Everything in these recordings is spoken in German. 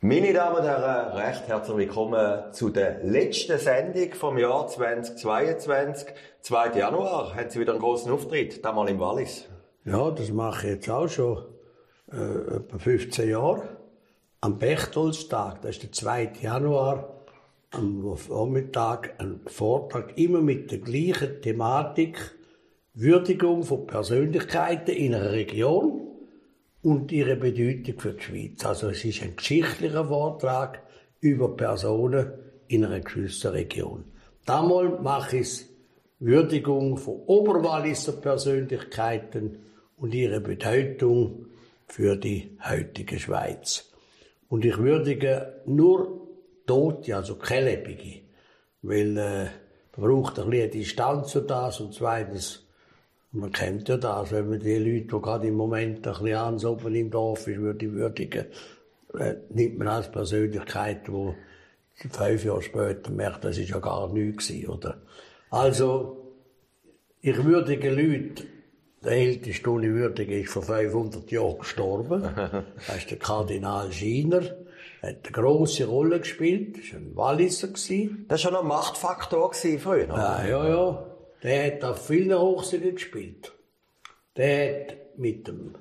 Meine Damen und Herren, recht herzlich willkommen zu der letzten Sendung vom Jahr 2022. 2. Januar haben Sie wieder einen grossen Auftritt, damals im Wallis. Ja, das mache ich jetzt auch schon etwa 15 Jahre. Am Bechtolstag, das ist der 2. Januar, am Vormittag, ein Vortrag immer mit der gleichen Thematik: Würdigung von Persönlichkeiten in einer Region und ihre Bedeutung für die Schweiz. Also es ist ein geschichtlicher Vortrag über Personen in einer gewissen Region. Damals mache ich Würdigung von Oberwalliser Persönlichkeiten und ihre Bedeutung für die heutige Schweiz. Und ich würdige nur Tote, also keine Lebende, weil man braucht ein bisschen Distanz zu das, und zweitens, man kennt ja das, wenn man die Leute, die gerade im Moment ein bisschen ansoffen im Dorf ist, würdigen, nimmt man als Persönlichkeit, die 5 Jahre später merkt, das ist ja gar nichts gewesen, oder? Also, ich würdige Leute. Der älteste, den ich würdige, ist vor 500 Jahren gestorben. Das ist der Kardinal Schiner. Er hat eine grosse Rolle gespielt. Er war ein Walliser. Das war schon ein Machtfaktor früher, oder? Ja. Der hat auf vielen Hochseen gespielt. Der hat mit dem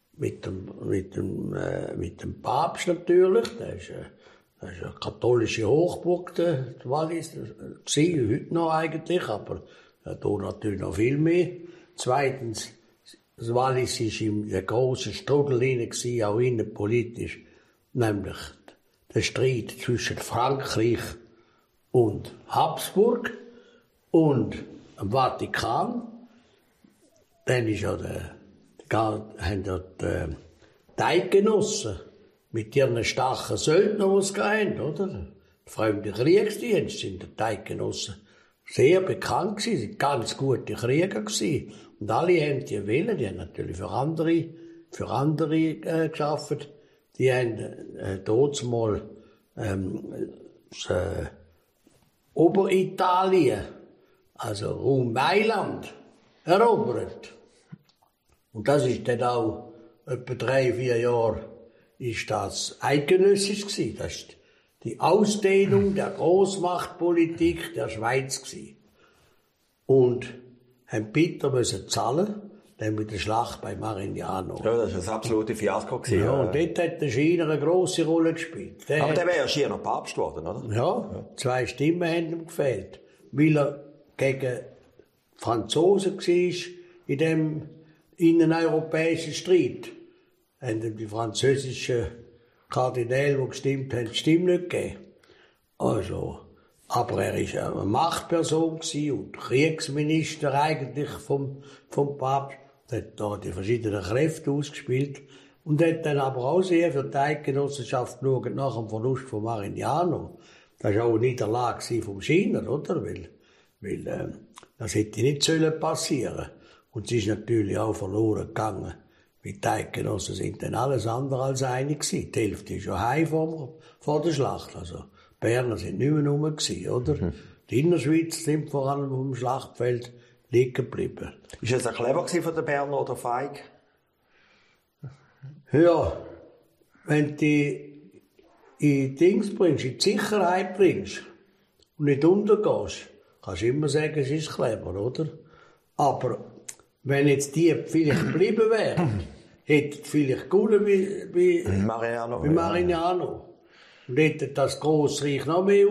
Papst natürlich, das ist eine katholische Hochburg, der Wallis, heute noch eigentlich, aber da natürlich noch viel mehr. Zweitens, das Wallis war in der grossen Strudel hinein, auch innenpolitisch, nämlich der Streit zwischen Frankreich und Habsburg und dem Vatikan. Dann ist ja haben die Eidgenossen mit ihren starken Söldnern ausgerannt, oder? Der fremde Kriegsdienst sind die Eidgenossen sehr bekannt gewesen, sind ganz gute Krieger gewesen. Und alle haben die Willen, die haben natürlich für andere gearbeitet. Die haben dort mal Oberitalien, also Raum Mailand, erobert. Und das ist dann auch etwa 3-4 Jahre ist das eidgenössisch gewesen. Das ist die Ausdehnung der Großmachtpolitik der Schweiz gewesen. Und haben Peter müssen zahlen, dann mit der Schlacht bei Marignano. Ja, das war ein absolutes Fiasko gewesen. Ja, und dort hat der Schiner eine grosse Rolle gespielt. Aber der wäre ja schier noch Papst geworden, oder? Ja, 2 Stimmen haben ihm gefehlt. Weil er gegen Franzosen war in dem inneneuropäischen Streit. Haben ihm die französischen Kardinäle, die gestimmt haben, die Stimme nicht gegeben. Also, aber er war eine Machtperson und Kriegsminister eigentlich vom Papst. Er hat da die verschiedenen Kräfte ausgespielt und hat dann aber auch sehr für die Eidgenossenschaft geschaut nach dem Verlust von Marignano. Das war auch eine Niederlage vom Schiner, oder? Weil das hätte nicht passieren sollen. Und es ist natürlich auch verloren gegangen. Die Eidgenossen sind dann alles andere als einig gewesen. Die Hälfte ist schon heim vor der Schlacht. Also, die Berner sind nicht mehr rum gewesen, oder? Die Innerschweiz sind vor allem auf dem Schlachtfeld liegen geblieben. Ist es clever von den Berner oder feig? Ja, wenn du in Dings bringst, in die Sicherheit bringst und nicht untergehst, kannst du immer sagen, es ist clever, oder? Aber wenn jetzt die vielleicht geblieben wären, hätten vielleicht gewonnen wie Marignano. Und hätten das Grossreich noch mehr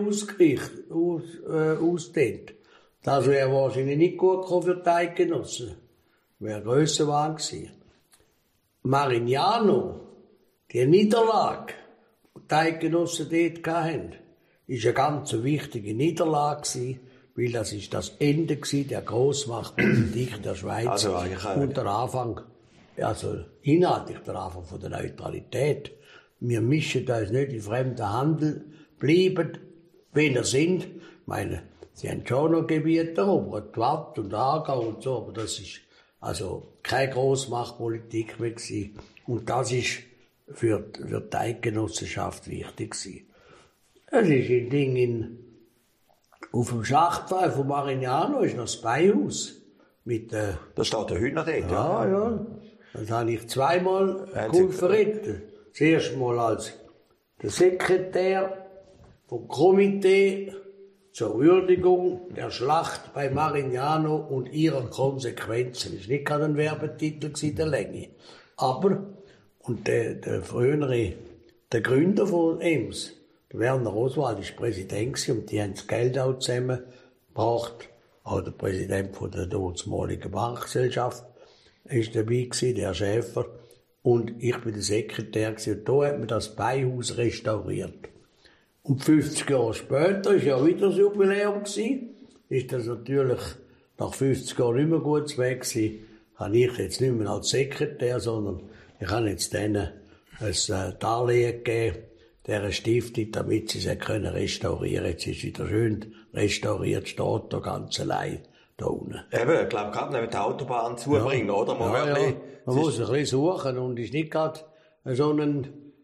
ausdehnt. Das wäre wahrscheinlich nicht gut gekommen für die Eidgenossen. Wäre Grössenwahn gewesen. Marignano, die Niederlage, die die Eidgenossen dort hatten, ist eine ganz wichtige Niederlage gewesen, weil das ist das Ende der Grossmachtpolitik der Schweiz. Also und der Anfang, also inhaltlich der Anfang von der Neutralität. Wir mischen uns nicht in fremden Handel, bleiben, wenn wir sind. Ich meine, sie haben schon noch Gebiete erobert, Watt und Aargau und so, aber das ist also keine Grossmachtpolitik mehr gewesen. Und das ist für die Eidgenossenschaft wichtig gewesen. Es ist ein Ding auf dem Schlachtfeld von Marignano ist noch das Beihaus. Das steht ja heute noch dort, ja. Das habe ich zweimal verrettet. Das erste Mal als der Sekretär vom Komitee zur Würdigung der Schlacht bei Marignano und ihrer Konsequenzen. Das war nicht gerade ein Werbetitel in der Länge. Aber, und der frühere, der Gründer von EMS, der Werner Oswald, war Präsident und die haben das Geld auch zusammengebracht. Auch der Präsident von der damaligen Bankgesellschaft ist dabei gewesen, der Schäfer. Und ich bin der Sekretär gewesen. Und da hat man das Beihaus restauriert. Und 50 Jahre später, ist ja wieder das Jubiläum gewesen, ist das natürlich nach 50 Jahren nicht mehr gut weg gewesen, habe ich jetzt nicht mehr als Sekretär, sondern ich habe jetzt denen ein Darlehen gegeben, dieser Stiftung, damit sie es restaurieren können. Jetzt ist wieder schön restauriert, steht da ganz allein da unten. Eben, ich glaube, gerade neben der Autobahn zubringen, oder? Man muss ein bisschen suchen und ist nicht gerade so ein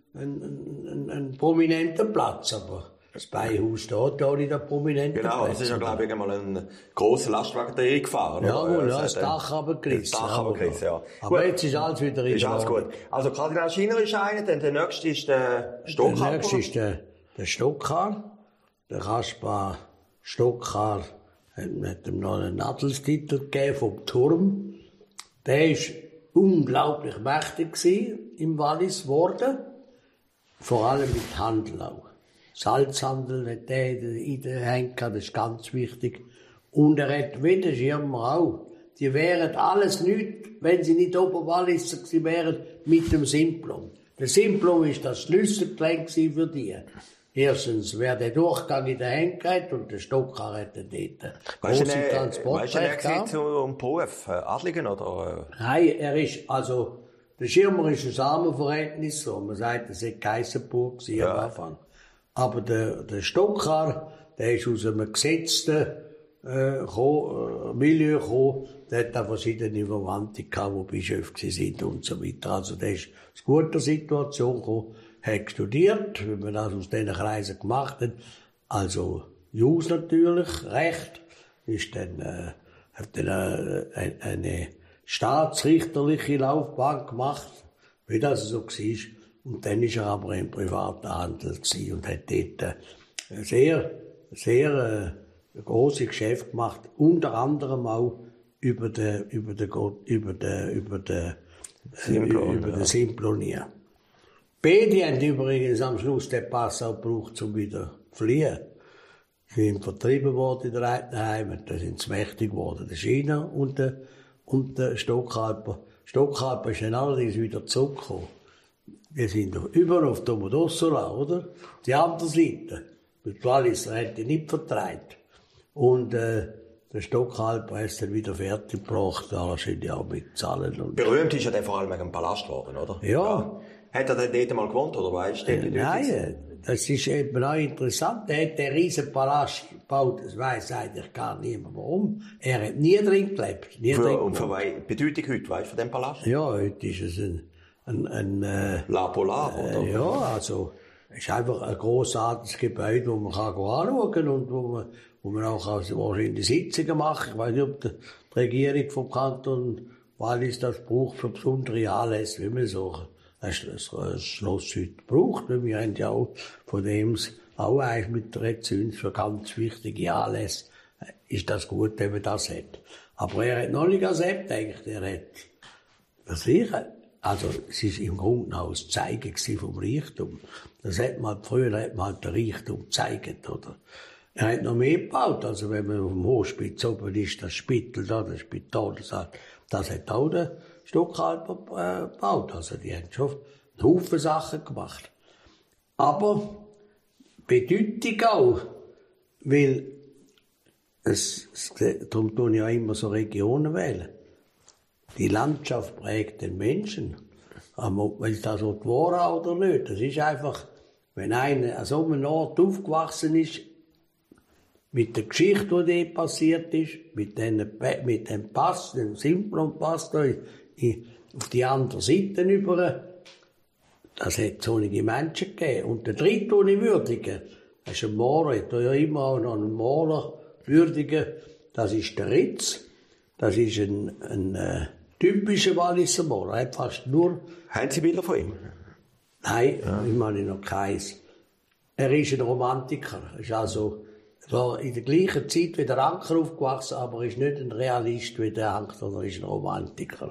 prominenter Platz, aber das Beihaus steht ja nicht ein prominenter Platz. Genau, es ist ja, glaube ich, einmal ein grosser Lastwagen da reingefahren. Ja, das Dach runtergerissen. Ja. Aber jetzt ist alles wieder in Ist alles gut. Also Kardinal Schiner ist einer, dann der nächste ist der Stockhar. Der nächste ist der Stockhar. Der Kaspar Stockhar hat ihm noch einen Adelstitel gegeben vom Turm. Der ist unglaublich mächtig gewesen im Wallis geworden. Vor allem mit Handel auch. Salzhandel hat der in der Hand gehabt, das ist ganz wichtig. Und er hat wie der Schirmer auch. Die wären alles nichts, wenn sie nicht Oberwalliser gewesen wären, mit dem Simplon. Der Simplon ist das Schlüsselgelenk für die. Erstens, wer der Durchgang in der Hand gehabt und der Stockhar hätte dort große Transportrechte gehabt. Zum Beruf, Adligen oder? Nein, der Schirmer ist ein Samenverhältnis, so. Man sagt, es sei Kaiserburg am Anfang. Aber der Stockhar, der ist aus einem gesetzten Milieu gekommen. Der hat auch verschiedene Verwandte gehabt, die Bischöfe sind und so weiter. Also der ist aus guter Situation gekommen, hat studiert, wie man das aus diesen Kreisen gemacht hat. Also Jus natürlich, Recht, ist dann, hat dann eine staatsrichterliche Laufbahn gemacht, wie das so war. Und dann war er aber im privaten Handel und hat dort sehr grosse Geschäfte gemacht, unter anderem auch über den Simplonier. Beide haben übrigens am Schluss den Pass auch gebraucht, um wieder zu fliehen. Sie sind vertrieben worden in der alten Heimat, da sind sie mächtig geworden, der Schiner und der Stockhalper. Stockhalper ist dann allerdings wieder zurückgekommen. Wir sind über auf Domodossola, oder? Die andere Seite. Mit Walliser hat die nicht vertreibt. Und, der Stockhalper hat es dann wieder fertig gebracht, da wahrscheinlich auch mit Zahlen und. Berühmt ist ja der vor allem wegen dem Palast geworden, oder? Ja. Hat er denn dort mal gewohnt, oder weißt du? Nein, das ist eben auch interessant. Er hat den riesen Palast gebaut, das weiss eigentlich gar niemand warum. Er hat nie drin gelebt. Und für welche Bedeutung heute, weißt du, von dem Palast? Ja, heute ist es ein La Polar, oder? Ja, also, es ist einfach ein grossartiges Gebäude, wo man anschauen kann und wo man auch wahrscheinlich Sitzungen macht. Ich weiß nicht, ob die Regierung vom Kanton Wallis das braucht für besondere Anlässe, wie man so ein Schloss heute braucht. Wir haben ja auch von dem auch eigentlich mit der Rezins für ganz wichtige Anlässe ist das gut, wenn man das hat. Aber er hat noch nicht gesagt, eigentlich, er hat sicher. Also, es ist im Grunde auch das Zeigen vom Reichtum. Früher hat man halt den Reichtum gezeigt, oder? Er hat noch mehr gebaut. Also, wenn man auf dem Hochspitz oben ist, das Spital da, das Spital, das hat auch der Stockhalper gebaut. Also, die haben schon einen Haufen Sachen gemacht. Aber, Bedeutung auch, weil darum tun ja immer so Regionen wählen. Die Landschaft prägt den Menschen. Ob das so war oder nicht. Das ist einfach, wenn einer an so einem Ort aufgewachsen ist, mit der Geschichte, die dort passiert ist, mit dem Pass, dem Simplon-Pass da auf die andere Seite über, das hat so einige Menschen gegeben. Und der dritte, den ich würdige, das ist ein Maler, ich tue ja immer auch noch einen Maler würdigen, das ist der Ritz. Das ist ein typischer Walliser Maler. Er hat fast nur. Haben Sie Bilder von ihm? Nein, ich meine noch keins. er ist ein Romantiker. Er ist also war in der gleichen Zeit wie der Anker aufgewachsen, aber er ist nicht ein Realist wie der Anker, sondern er ist ein Romantiker.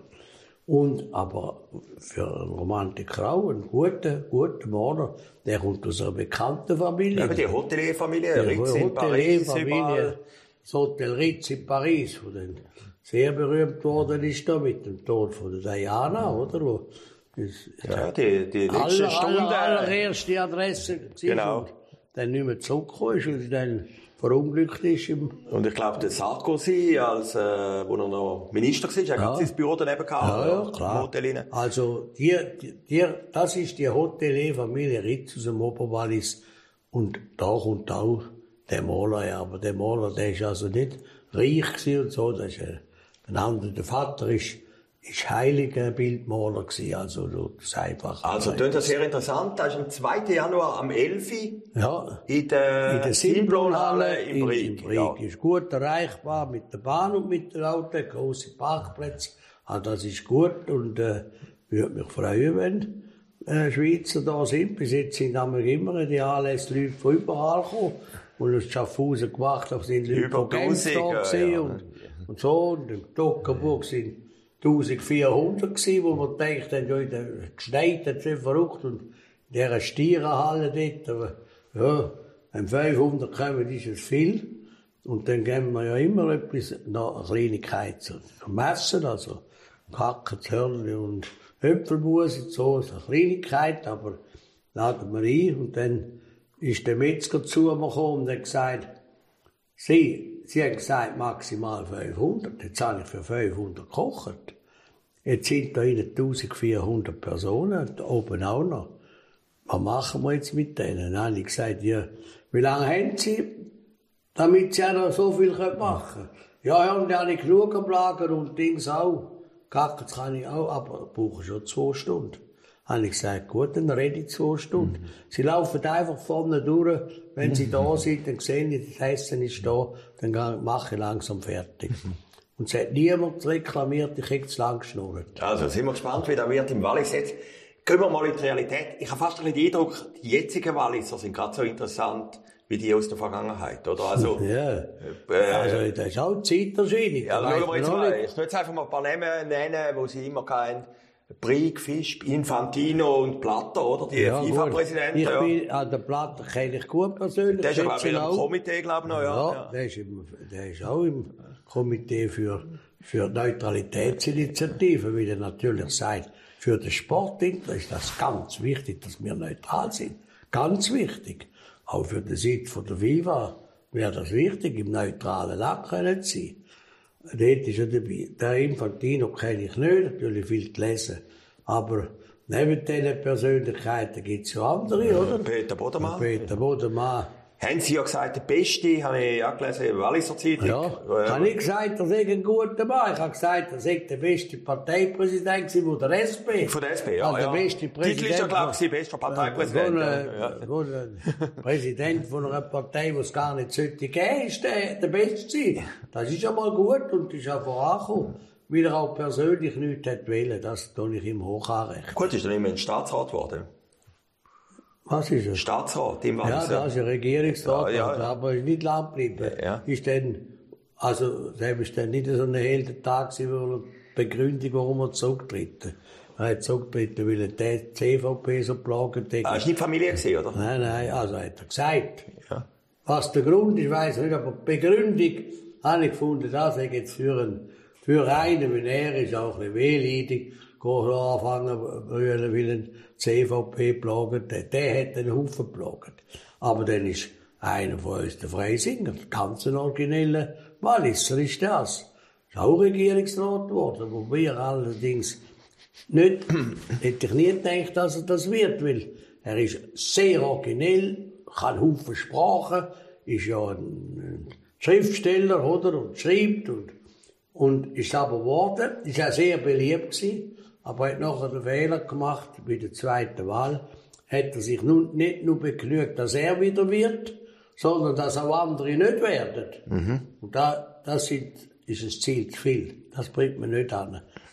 Aber für einen Romantiker auch ein guter Maler. Der kommt aus einer bekannten Familie. Ja, aber die Hotelier-Familie, Ritz in Paris, überall. Das Hotel Ritz in Paris, wo dann sehr berühmt worden ist da mit dem Tod von der Diana, oder? Wo ja, die letzte Stunde. Allererste Adresse. Genau. Und dann nicht mehr zurückgekommen ist, weil sie dann verunglückt ist. Und ich glaube, der Sarkozy, als, wo er noch Minister war, hat sein Büro daneben gehabt. Ja, klar. Also, das ist die Hotelier-Familie Ritz aus dem Oberwallis. Und da kommt auch der Maler her. Aber der Maler, der ist also nicht reich gewesen und so. Das ist ein anderer. Der Vater ist heiliger Bildmaler gewesen, also das einfach. Also, das sehr interessant. Das ist am 2. Januar am 11. Ja. In der Simplonhalle in Brig. Ja. Ist gut erreichbar mit der Bahn und mit dem Auto, grosse Parkplätze. Also das ist gut und würde mich freuen, wenn Schweizer da sind. Bis jetzt sind immer die Anlässe Leute von überall gekommen. Und aus Schaffhausen gemacht, da sind Leute von Genf da gewesen und so. Und in Toggenburg sind 1400 gewesen, wo man denkt, dann ja, geschneit hat, so verrückt. Und in dieser Stierenhalle dort, aber, ja, wenn 500 kommen, ist es viel. Und dann geben wir ja immer etwas, noch eine Kleinigkeit zu messen, also Kacken, Hörnchen und Äpfelmus und so, eine Kleinigkeit, aber laden wir ein. Und dann ist der Metzger zu mir gekommen und hat gesagt, Sie haben gesagt, maximal 500. Jetzt habe ich für 500 gekocht. Jetzt sind da 1400 Personen, da oben auch noch. Was machen wir jetzt mit denen? Dann habe ich gesagt, ja, wie lange haben Sie, damit Sie auch noch so viel machen können? Ja, und dann habe ich genug am Lager und Dings auch. Kacken kann ich auch, aber ich brauche schon 2 Stunden. Dann habe ich gesagt, gut, dann rede ich 2 Stunden. Sie laufen einfach vorne durch. Wenn Sie da sind, dann sehen Sie, das Essen ist da, dann mache ich langsam fertig. Und es hat niemand reklamiert, ich hätte zu lang geschnurrt. Also, sind wir gespannt, wie das wird im Wallis jetzt. Gehen wir mal in die Realität. Ich habe fast ein bisschen den Eindruck, die jetzigen Walliser sind gerade so interessant wie die aus der Vergangenheit, oder? Also, ja. Also, das ist auch Zeitunterschied. Ja, schauen wir jetzt mal. Ich will jetzt einfach mal ein paar Namen nennen, wo Sie immer kennen. Brig, Fisch, Infantino und Blatter, oder? Die FIFA-Präsidenten. Ich bin, den Blatter kenne ich gut persönlich. Der ist aber auch im Komitee, glaube ich, noch, ja. Der ist auch im Komitee für Neutralitätsinitiative, wie der natürlich sagt. Für den Sport ist das ganz wichtig, dass wir neutral sind. Ganz wichtig. Auch für den Sitz von der FIFA wäre das wichtig, im neutralen Land können zu sein. Dort ist er dabei. Der Infantino kenne ich nicht, natürlich viel gelesen. Aber neben diesen Persönlichkeiten gibt es ja andere, oder? Peter Bodemann. Peter Bodemann. Haben Sie ja gesagt, der Beste, habe ich ja gelesen, in Walliser Zeitung. Ja, ich habe nicht gesagt, er sei ein guter Mann. Ich habe gesagt, er sei der beste Parteipräsident von der SP. Von der SP, ja. Also der beste Präsident. Titel ist ja, glaube ich, bester Parteipräsident. Präsident von einer Partei, die es gar nicht sollte geben, ist der Beste sein. Das ist ja mal gut und ist auch vorangekommen. Weil er auch persönlich nichts hat wollen. Das tue ich ihm hoch anrechnen. Gut, ist dann immer ein Staatsrat geworden. Was ist er? Staatsrat im Wallis. Ja, das ist ein Regierungsrat, ja. aber ist nicht lang geblieben. Ja. Ist dann, also, das ist dann nicht so ein Heldentag gewesen, wo er Begründung, warum er zurücktritt. Er hat zurückgetreten, weil er die CVP so plagt hat. Das war nicht Familie gewesen, oder? Nein, also hat er gesagt. Ja. Was der Grund ist, weiss ich nicht, aber die Begründung habe ich gefunden, das ist jetzt für einen, wenn er ist, auch ein bisschen wehleidig, anfangen brüllen, weil ein CVP plagt, der hat einen Haufen geplagt. Aber dann ist einer von uns der Freisinger, der ganz originelle Walliser ist das. Ist auch Regierungsrat geworden, wo wir allerdings nicht, hätte ich nie gedacht, dass er das wird, weil er ist sehr originell, kann Haufen Sprachen, ist ja ein Schriftsteller, oder, und schreibt und ist aber geworden, ist auch sehr beliebt gewesen. Aber er hat nachher den Fehler gemacht, bei der zweiten Wahl, hat er sich nun nicht nur begnügt, dass er wieder wird, sondern dass auch andere nicht werden. Und das ist ein Ziel zu viel. Das bringt man nicht an.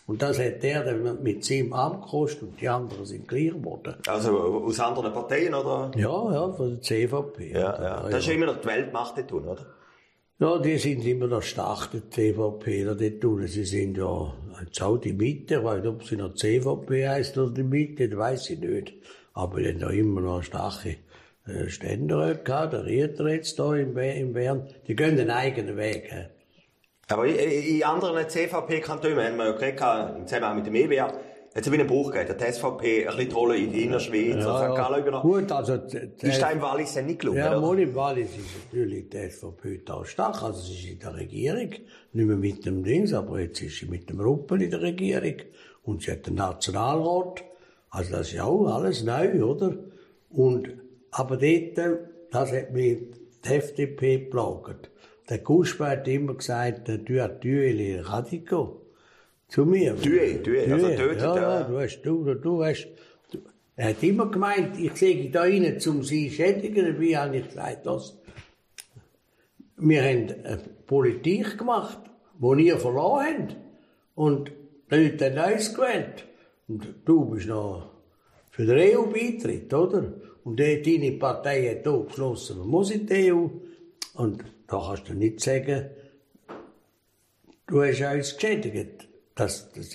Und das hat der dann mit seinem Amt gekostet und die anderen sind gleich geworden. Also aus anderen Parteien, oder? Ja, von der CVP. Ja. Das ist ja immer noch die Weltmacht dort tun, oder? Ja, die sind immer noch stark, die CVP, dort tun. Sie sind ja jetzt auch die Mitte, ich weiß nicht, ob sie noch CVP heisst oder die Mitte, das weiss ich nicht. Aber die haben da immer noch starke Ständeräte gehabt, der Rieter jetzt da in Bern. Die gehen den eigenen Weg. He. Aber in anderen CVP-Kantonen, haben wir ja geredet, im Zusammenhang mit dem EWR, hat es einen Bruch gegeben, die SVP ein bisschen die Rolle in die Innerschweiz, St. Gallen übernommen. Gut, also... Ist da im Wallis nicht gelungen, ja, oder? Im Wallis ist natürlich die SVP da stark, also sie ist in der Regierung, nicht mehr mit dem Dings, aber jetzt ist sie mit dem Ruppel in der Regierung und sie hat den Nationalrat, also das ist ja auch alles neu, oder? Aber dort, das hat mich die FDP geplagt. Der Kusper hat immer gesagt, tu as tué les radicaux. Zu mir. Tué, also tötet. Ja, er hat immer gemeint, ich sehe da rein, um sie zu schädigen. Dabei habe ich gesagt, wir haben eine Politik gemacht, die ihr verloren habt. Und die Leute haben uns gewählt. Und du bist noch für den EU-Beitritt, oder? Und deine Partei hat auch beschlossen, man muss in die EU. Und da kannst du nicht sagen, du hast uns geschädigt. Das ist,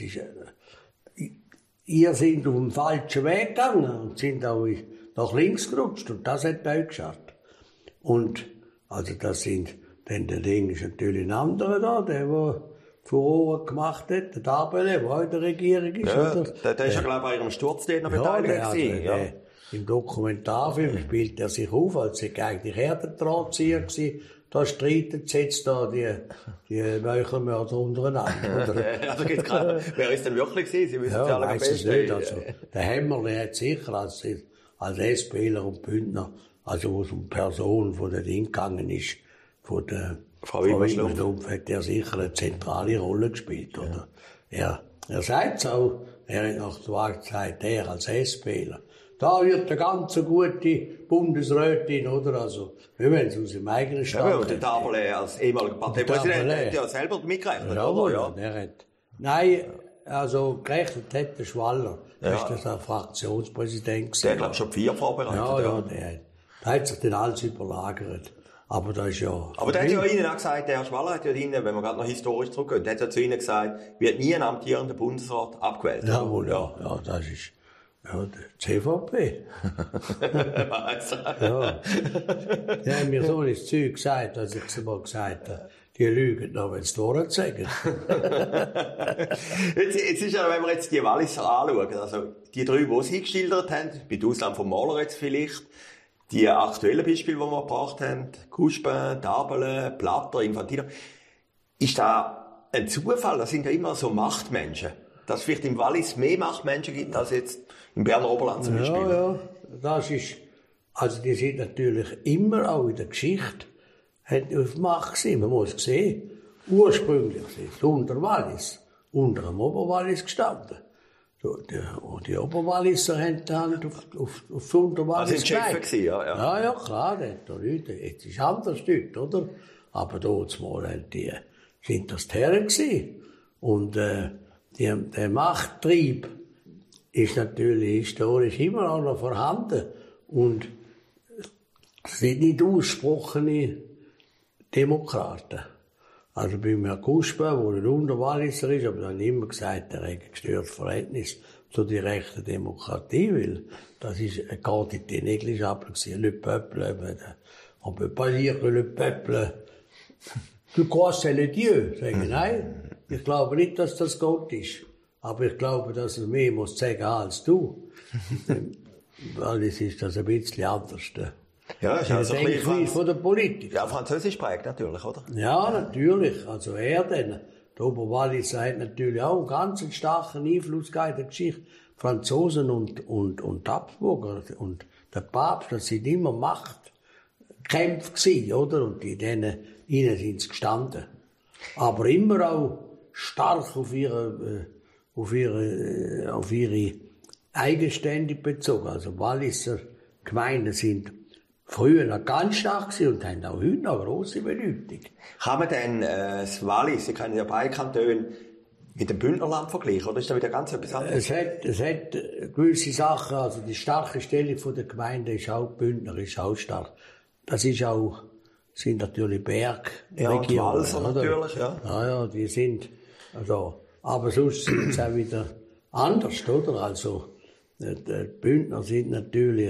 ihr seid auf dem falschen Weg gegangen und sind auch nach links gerutscht. Und das hat euch geschafft. Und, also das sind, dann der Ding ist natürlich ein anderer da, der Furore gemacht hat, der Dabele, der auch in der Regierung ist. Ja, oder? der ist ja, glaube ich, an ihrem Sturz noch beteiligt. Im Dokumentarfilm spielt er sich auf, als er eigentlich Herdendrahtzieher war. Da streiten sie jetzt da die Meuchelmörder untereinander. Oder? Also geht's gerade. Wer ist denn wirklich gewesen? Sie müssen ja, alle weiss es nicht. Also, der Hämmerli hat sicher als SPler und Bündner, also wo es um die Person von der Ding gegangen ist, von der Frau Wimmerschlumpf, hat er sicher eine zentrale Rolle gespielt. Oder? Er sagt es auch, er hat nach der Wahl gesagt, er als SPler. Da wird eine ganz gute Bundesrätin, oder? Also, wir wollen es aus dem eigenen Staat. Ja, und der Dabele als ehemaliger Parteipräsident hat ja selber mitgerechnet, oder? Ja, der hat. Nein, also gerechnet hat der Schwaller. Ja. Das ist der Fraktionspräsident gewesen. Der, glaube ich, schon 4 vorbereitet. Ja, der hat sich dann alles überlagert. Aber das ist ja... Aber der hat ja Ihnen auch gesagt, der Herr Schwaller hat ja Ihnen, wenn wir gerade noch historisch zurückgehen, der hat ja zu Ihnen gesagt, wird nie ein amtierender Bundesrat abgewählt. Jawohl, ja, das ist... Ja, die CVP. Ja. Die haben mir so ein Zeug gesagt, als ich es mal gesagt habe. Die lügen noch, wenn sie die Wahrheit sagen. Jetzt ist ja, wenn wir jetzt die Walliser anschauen, also die 3, die Sie geschildert haben, bei Ausland vom Maler jetzt vielleicht, die aktuellen Beispiele, die wir gebracht haben, Kuspin, Dabele, Platter, Infantino, ist da ein Zufall? Das sind ja immer so Machtmenschen. Dass es vielleicht im Wallis mehr Machtmenschen gibt als jetzt im Berner Oberland zum Beispiel. Ja, das ist, also die sind natürlich immer auch in der Geschichte auf Macht gewesen. Man muss sehen, ursprünglich sind unter Wallis, unter dem Oberwallis gestanden. Die Oberwalliser haben dann auf Unterwallis also sind Chefs gewesen, ja. Ja, klar, jetzt ist anders dort, oder? Aber dort mal sind das die Herren gewesen. Und, der Machttrieb ist natürlich historisch immer auch noch vorhanden. Und es sind nicht ausgesprochene Demokraten. Also bei mir Kusper, der ein Unterwalliser ist, aber dann immer gesagt, er hat ein gestörtes Verhältnis zu der rechten Demokratie, weil das ist gerade in die Negligeable gewesen. Le peuple, on peut pas dire que le peuple, tu crois c'est le Dieu, sagen nein. Ich glaube nicht, dass das Gott ist. Aber ich glaube, dass er mehr muss sagen als du. Weil es ist das ein bisschen anders. Ja, ist also ein bisschen von der Politik. Ja, Französisch prägt natürlich, oder? Ja, natürlich. Also er denn. Der Oberwallis hat natürlich auch einen ganz starken Einfluss gehabt in der Geschichte. Franzosen und Habsburger und der Papst, das sind immer Machtkämpfe gewesen, oder? Und ihnen sind sie gestanden. Aber immer auch stark auf ihre Eigenständigkeit bezogen. Also Walliser Gemeinden sind früher noch ganz stark gewesen und haben auch heute noch grosse Bedeutung. Kann man denn das Wallis, ich kenne ja beide Kantone, Mit dem Bündnerland vergleichen, oder ist das wieder ganz etwas anderes? Es hat gewisse Sachen, also die starke Stellung der Gemeinde ist auch, Bündner ist auch stark. Das ist auch, sind natürlich Bergregionen. Ja, und Walser natürlich, ja. Ja, die sind, also, aber sonst sind es auch wieder anders, oder? Also, die Bündner sind natürlich,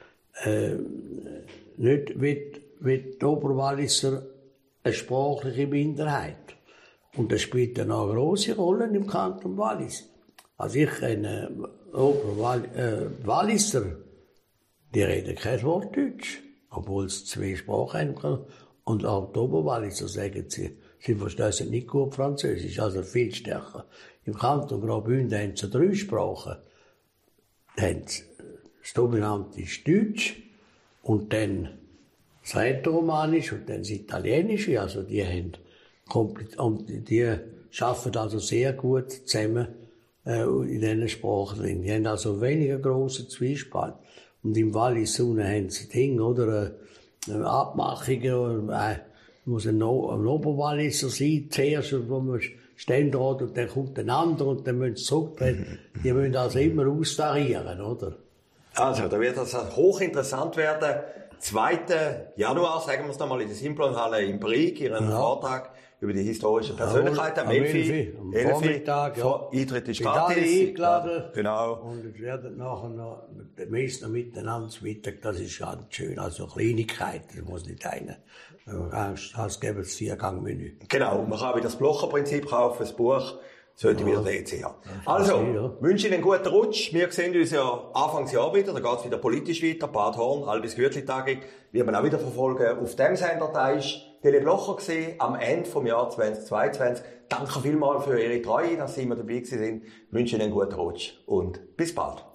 nicht wie die Oberwalliser eine sprachliche Minderheit. Und das spielt eine grosse Rolle im Kanton Wallis. Also ich kenne Walliser, die reden kein Wort Deutsch, obwohl es 2 Sprachen haben. Und auch die Oberwalliser sagen sie verstehen nicht gut Französisch, also viel stärker. Im Kanton Graubünden haben sie 3 Sprachen. Das dominante ist Deutsch und dann das Rätoromanisch und dann das Italienische, also die haben und die arbeiten also sehr gut zusammen in diesen Sprachen drin. Die haben also weniger grossen Zwiespalt. Und im Wallis haben sie Dinge, oder Abmachungen, muss ein Oberwalliser sein, zuerst, wo man Ständerat und dann kommt ein anderer und dann müssen sie zurücktreten. Die müssen also immer austarieren, oder? Also, da wird das hochinteressant werden. 2. Januar, sagen wir es nochmal, in der Simplonhalle in Brig, Ihren Vortrag über die historische Persönlichkeit am 11. Am Vormittag, ja. Eintritt ist gratis. Eingeladen. Genau. Und es werden nachher noch, meist noch miteinander zum Mittag, das ist ganz schön. Also Kleinigkeit, das muss nicht einer. Das gäbe es 4-Gang-Menü. Genau. Man kann wieder das Blocher-Prinzip kaufen, das Buch. Sollte wieder dort sein. Also, wünsche Ihnen einen guten Rutsch. Wir sehen uns ja Anfangsjahr wieder. Da geht es wieder politisch weiter. Bad Horn, Albis Gürtli-Tagung. Wird man auch wieder verfolgen. Auf dem Sender, da ist Tele Blocher gewesen, am Ende vom Jahr 2022. Danke vielmals für Ihre Treue, dass Sie immer dabei gewesen sind. Ich wünsche Ihnen einen guten Rutsch und bis bald.